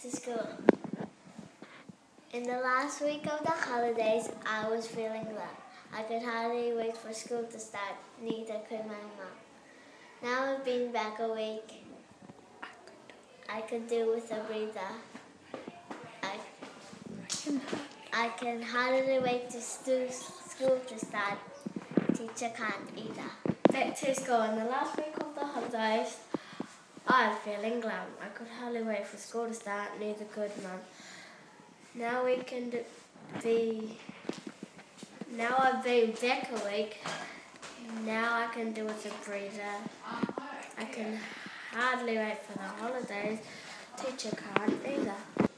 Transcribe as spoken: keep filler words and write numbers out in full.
to school. In the last week of the holidays, I was feeling glum. I could hardly wait for school to start, neither could my mom. Now I've been back a week. I could do with a breather. I, I can hardly wait to stu- school to start. Teacher can't either. Back to school in the last week of the holidays. I'm feeling glum. I could hardly wait for school to start, neither could Mum. Now we can do, be. Now I've been back a week. Now I can do with a breather. I can hardly wait for the holidays. Teacher can't either.